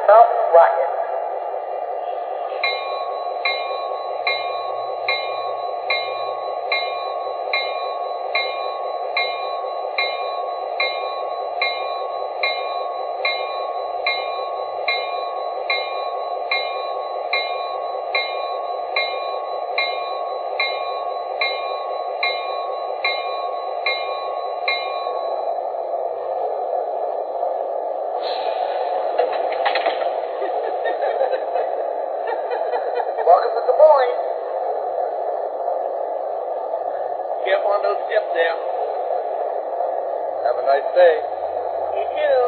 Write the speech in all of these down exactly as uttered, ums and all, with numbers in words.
Mountain Rocket. Welcome to Des Moines. Careful on those steps there. Have a nice day. You too.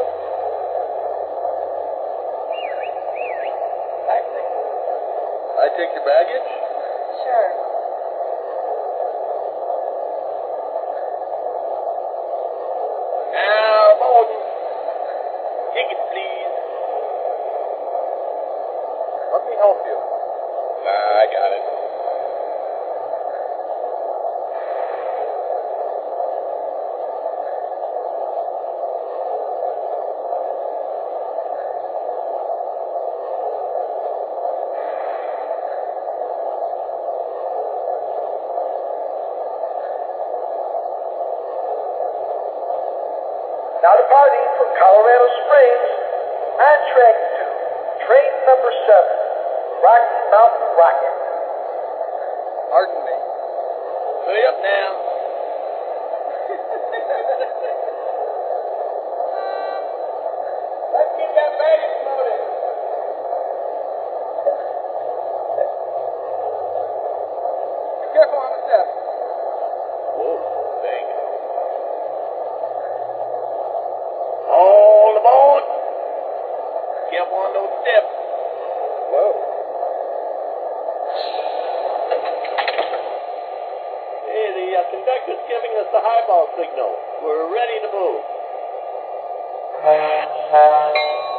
Taxi. I take your baggage? Sure. Now, Bowden. Ticket, please. Let me help you. Nah, I got it. Now departing from Colorado Springs, on track two, train number seven, Rocky Mountain Rocket. Pardon me. Hurry up now. Let's get that baggage loaded. Be careful on the steps. Whoa, thanks. All aboard. Careful on those steps. Whoa. Hey, the uh, conductor's giving us the highball signal. We're ready to move.